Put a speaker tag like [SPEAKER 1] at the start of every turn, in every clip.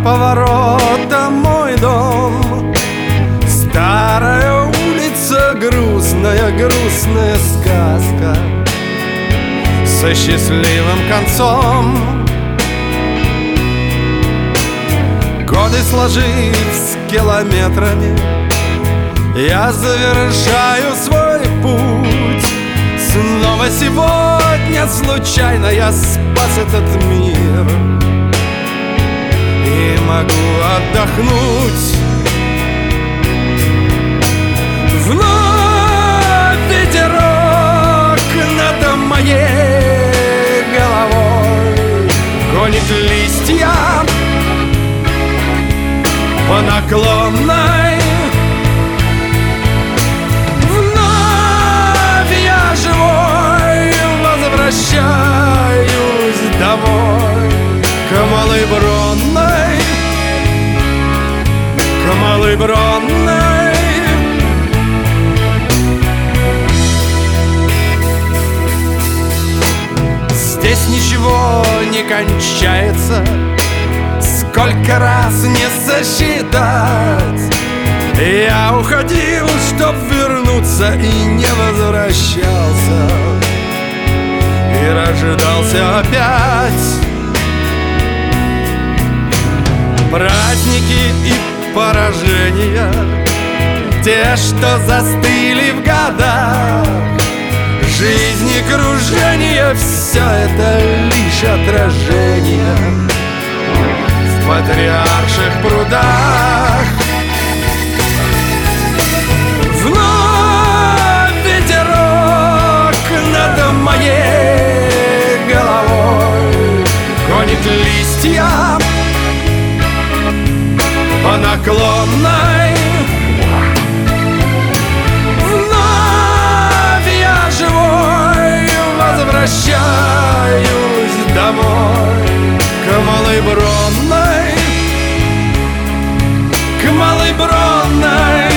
[SPEAKER 1] поворота мой дом. Старая улица, грустная, грустная сказка со счастливым концом. Годы сложились километрами, я завершаю свой путь. Снова сегодня случайно я спас этот мир и могу отдохнуть. Вновь ветерок над моей головой гонит листья по наклонной. Вновь я живой возвращаюсь домой к Малой Бронной, к Малой Бронной. Здесь ничего не кончается, сколько раз не сосчитать. Я уходил, чтоб вернуться, и не возвращался, и рождался опять. Праздники и поражения, те, что застыли в годах. Жизнь и кружение — все это лишь отражение в патриарших прудах. Вновь ветерок над моей головой гонит листья по наклонной. Вновь я живой возвращаюсь домой к Малой Бронной, к Малой Бронной.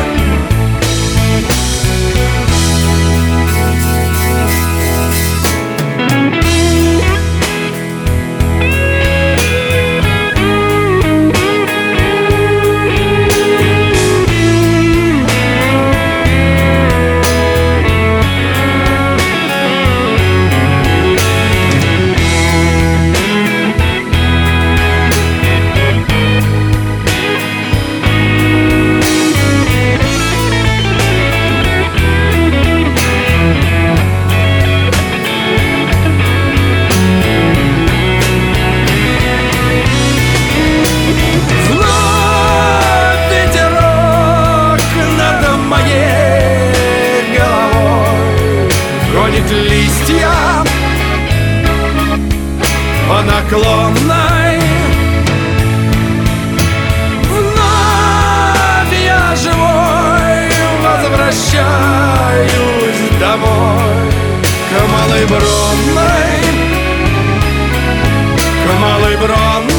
[SPEAKER 1] Листья по наклонной. Вновь я живой возвращаюсь домой к Малой Бронной, к Малой Бронной.